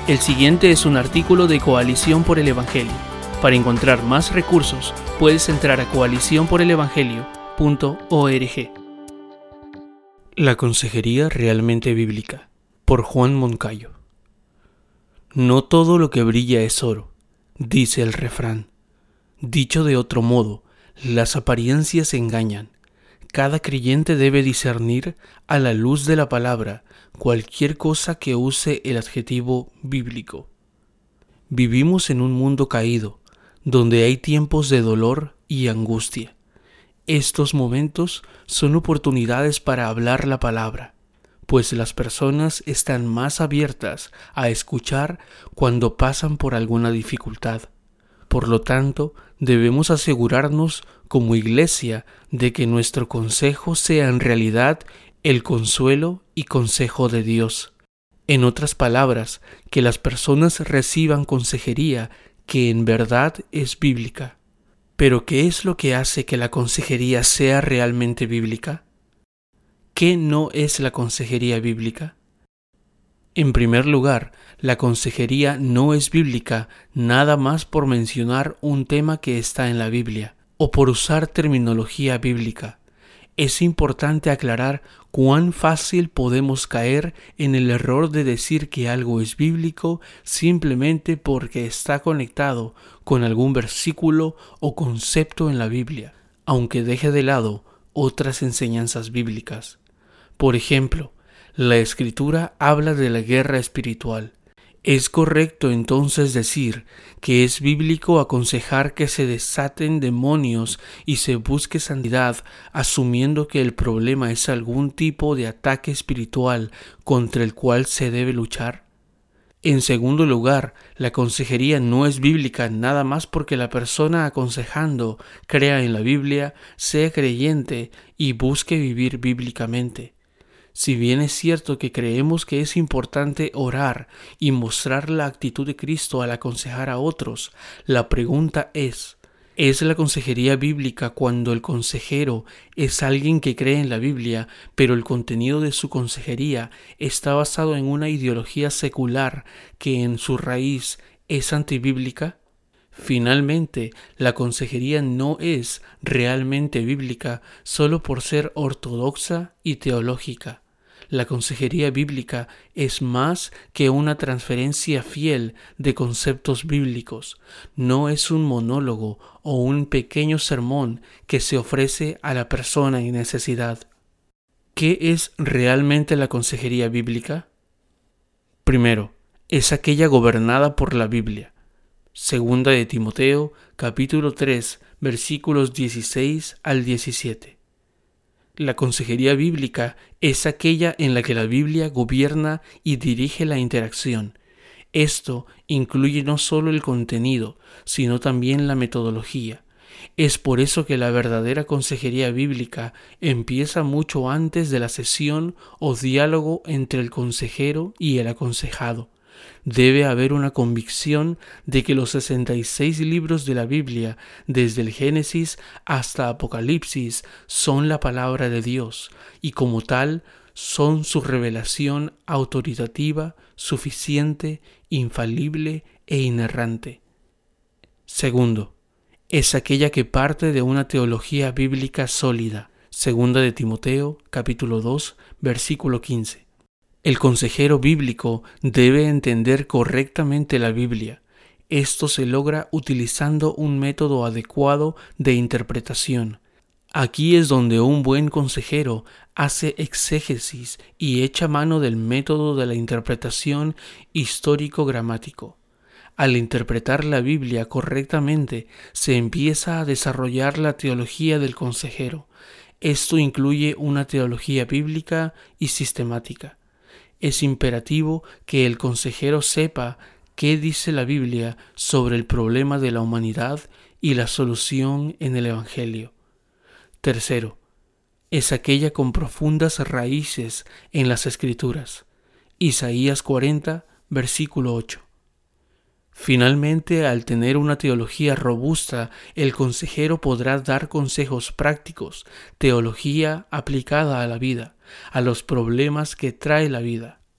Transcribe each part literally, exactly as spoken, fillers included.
El siguiente es un artículo de Coalición por el Evangelio. Para encontrar más recursos, puedes entrar a coalición por el evangelio punto org. La consejería realmente bíblica, por Juan Moncayo. No todo lo que brilla es oro, dice el refrán. Dicho de otro modo, las apariencias engañan. Cada creyente debe discernir a la luz de la palabra cualquier cosa que use el adjetivo bíblico. Vivimos en un mundo caído, donde hay tiempos de dolor y angustia. Estos momentos son oportunidades para hablar la palabra, pues las personas están más abiertas a escuchar cuando pasan por alguna dificultad. Por lo tanto, debemos asegurarnos como iglesia de que nuestro consejo sea en realidad el consuelo y consejo de Dios. En otras palabras, que las personas reciban consejería que en verdad es bíblica. Pero ¿qué es lo que hace que la consejería sea realmente bíblica? ¿Qué no es la consejería bíblica? En primer lugar, la consejería no es bíblica nada más por mencionar un tema que está en la Biblia o por usar terminología bíblica. Es importante aclarar cuán fácil podemos caer en el error de decir que algo es bíblico simplemente porque está conectado con algún versículo o concepto en la Biblia, aunque deje de lado otras enseñanzas bíblicas. Por ejemplo, la Escritura habla de la guerra espiritual. ¿Es correcto entonces decir que es bíblico aconsejar que se desaten demonios y se busque santidad, asumiendo que el problema es algún tipo de ataque espiritual contra el cual se debe luchar? En segundo lugar, la consejería no es bíblica nada más porque la persona aconsejando crea en la Biblia, sea creyente y busque vivir bíblicamente. Si bien es cierto que creemos que es importante orar y mostrar la actitud de Cristo al aconsejar a otros, la pregunta es, ¿es la consejería bíblica cuando el consejero es alguien que cree en la Biblia, pero el contenido de su consejería está basado en una ideología secular que en su raíz es antibíblica? Finalmente, la consejería no es realmente bíblica solo por ser ortodoxa y teológica. La consejería bíblica es más que una transferencia fiel de conceptos bíblicos. No es un monólogo o un pequeño sermón que se ofrece a la persona en necesidad. ¿Qué es realmente la consejería bíblica? Primero, es aquella gobernada por la Biblia. Segunda de Timoteo, capítulo tres, versículos dieciséis al diecisiete. La consejería bíblica es aquella en la que la Biblia gobierna y dirige la interacción. Esto incluye no solo el contenido, sino también la metodología. Es por eso que la verdadera consejería bíblica empieza mucho antes de la sesión o diálogo entre el consejero y el aconsejado. Debe haber una convicción de que los sesenta y seis libros de la Biblia, desde el Génesis hasta Apocalipsis, son la palabra de Dios y como tal son su revelación autoritativa, suficiente, infalible e inerrante. Segundo, es aquella que parte de una teología bíblica sólida. Segunda de Timoteo, capítulo dos, versículo quince. El consejero bíblico debe entender correctamente la Biblia. Esto se logra utilizando un método adecuado de interpretación. Aquí es donde un buen consejero hace exégesis y echa mano del método de la interpretación histórico-gramático. Al interpretar la Biblia correctamente, se empieza a desarrollar la teología del consejero. Esto incluye una teología bíblica y sistemática. Es imperativo que el consejero sepa qué dice la Biblia sobre el problema de la humanidad y la solución en el Evangelio. Tercero, es aquella con profundas raíces en las Escrituras. Isaías cuarenta, versículo ocho. Finalmente, al tener una teología robusta, el consejero podrá dar consejos prácticos, teología aplicada a la vida, a los problemas que trae la vida.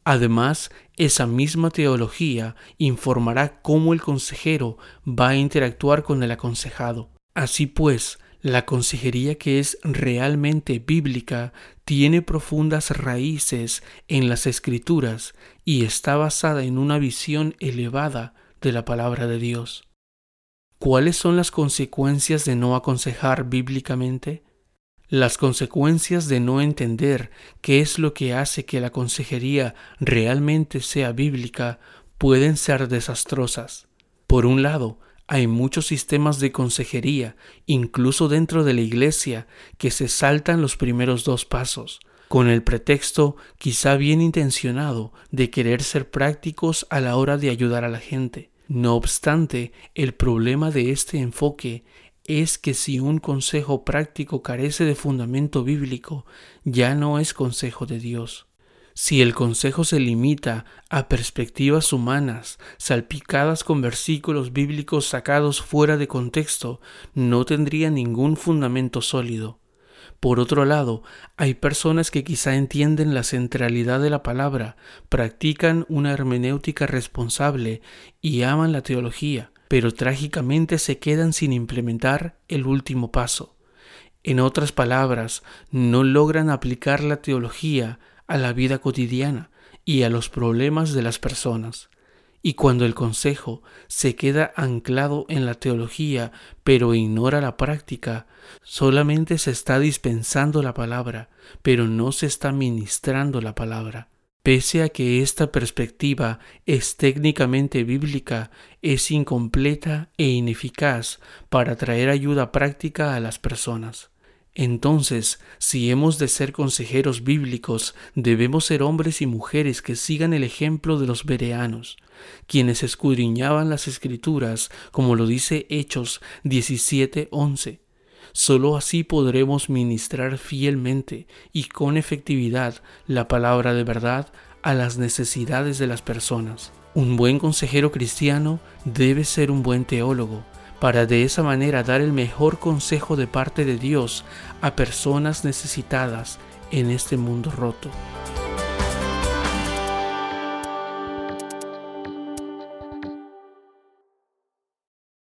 Además, esa misma teología informará cómo el consejero va a interactuar con el aconsejado. Así pues, la consejería que es realmente bíblica tiene profundas raíces en las Escrituras y está basada en una visión elevada de la palabra de Dios. ¿Cuáles son las consecuencias de no aconsejar bíblicamente? Las consecuencias de no entender qué es lo que hace que la consejería realmente sea bíblica pueden ser desastrosas. Por un lado, hay muchos sistemas de consejería, incluso dentro de la iglesia, que se saltan los primeros dos pasos, con el pretexto, quizá bien intencionado, de querer ser prácticos a la hora de ayudar a la gente. No obstante, el problema de este enfoque es que si un consejo práctico carece de fundamento bíblico, ya no es consejo de Dios. Si el consejo se limita a perspectivas humanas, salpicadas con versículos bíblicos sacados fuera de contexto, no tendría ningún fundamento sólido. Por otro lado, hay personas que quizá entienden la centralidad de la palabra, practican una hermenéutica responsable y aman la teología, pero trágicamente se quedan sin implementar el último paso. En otras palabras, no logran aplicar la teología a la vida cotidiana y a los problemas de las personas. Y cuando el consejo se queda anclado en la teología pero ignora la práctica, solamente se está dispensando la palabra, pero no se está ministrando la palabra. Pese a que esta perspectiva es técnicamente bíblica, es incompleta e ineficaz para traer ayuda práctica a las personas. Entonces, si hemos de ser consejeros bíblicos, debemos ser hombres y mujeres que sigan el ejemplo de los bereanos, quienes escudriñaban las Escrituras, como lo dice Hechos diecisiete once. Solo así podremos ministrar fielmente y con efectividad la palabra de verdad a las necesidades de las personas. Un buen consejero cristiano debe ser un buen teólogo, para de esa manera dar el mejor consejo de parte de Dios a personas necesitadas en este mundo roto.